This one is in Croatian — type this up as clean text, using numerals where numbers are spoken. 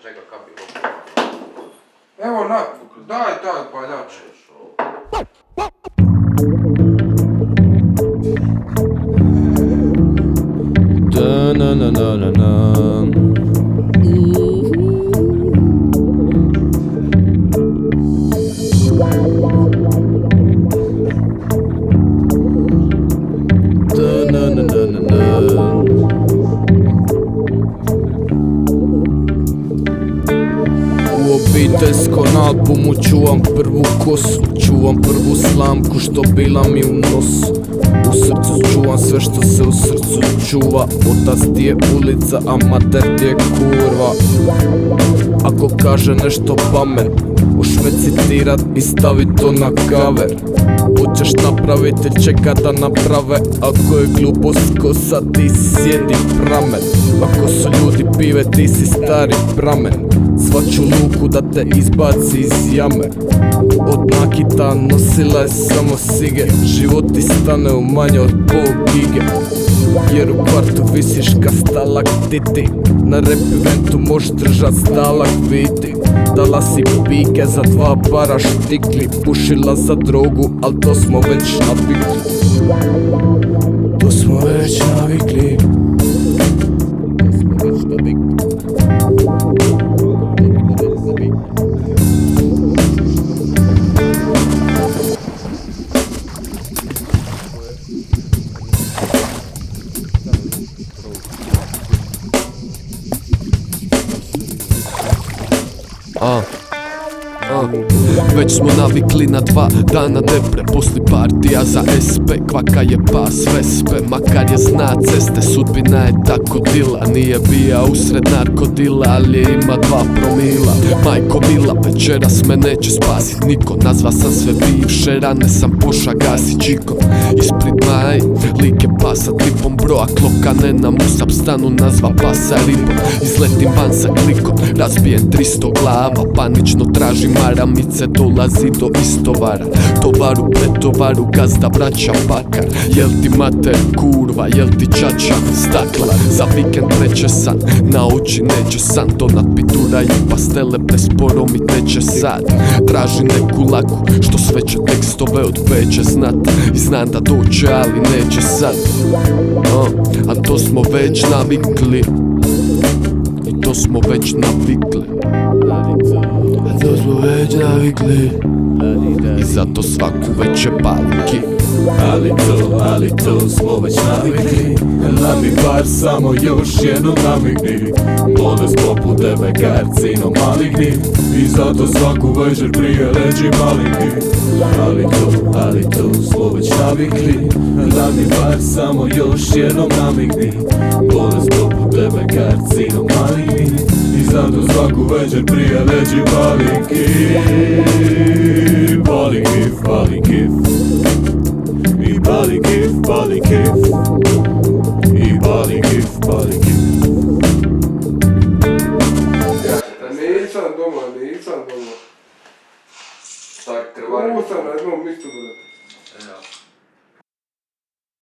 Čekaj, kad bi Evo na, daj taj paljač. Da na na na na na. Da na na na na na. U obiteljskom albumu čuvam prvu kosu, čuvam prvu slamku što bila mi u nosu. U srcu čuvam sve što se u srcu čuva. Otac ti je ulica, a mater ti je kurva. Ako kaže nešto pamet, hoš me citirat i stavit to na kaver. Hoćeš napravit ili čeka da naprave. Ako je glupost kosa, ti si sjedi pramen. Ako su ljudi pive, ti si stari pramen. Svaču luku da te izbaci iz jame. Od nakita nosila je samo sige. Život ti stane u manje od pol gige. Jer u kvartu visiš ka stalaktiti. Na rap eventu možeš držat stalak vidi. Dala si pike za 2 para štikli. Pušila za drogu, al to smo već navikli. To smo već navikli. Već smo navikli na 2 dana depre. Posli partija za SP, kvaka je pas vespe. Makar je zna ceste, sudbina je tako dila. Nije bija usred narkodila, ali je ima 2 promila. Majko mila, večeras me neće spasit niko. Nazva sam sve bivše rane, sam poša gasi čikom. Ispred maj, like pasa tripom broja. Klokane na musab stanu, nazva pasa ribom. Izletim van sa klikom, razbijem 300 glava. Panično tražim maramice, dolazi do istovara. Tovaru pretovaru, gazda vraća pakar. Jel ti mater kurva, jel ti čača stakla. Za vikend preće san, na oči neće san. Donat pitura i pastele, presporo mi teče sad. Traži neku laku, što sve će tekstove od peće znat. I znam da doće, ali neće sad. A to smo već navikli. I to smo već navikli. A to smo već navikli. I zato svaku već je palki. Ali to smo već navikli. Da mi bar samo još jednom namigni. Bolest poput tebe karcinom maligni. I zato svaku večer prije leđi maligni. Ali to smo već navikli. Da mi bar samo još jednom namigni. Bolest poput tebe karcinom maligni. I zato svaku večer prije leđi maligni. Bali kif. I bali kif. I bali kif. Nisam doma. Tak, krvari. Sam na jednom mistu, brate.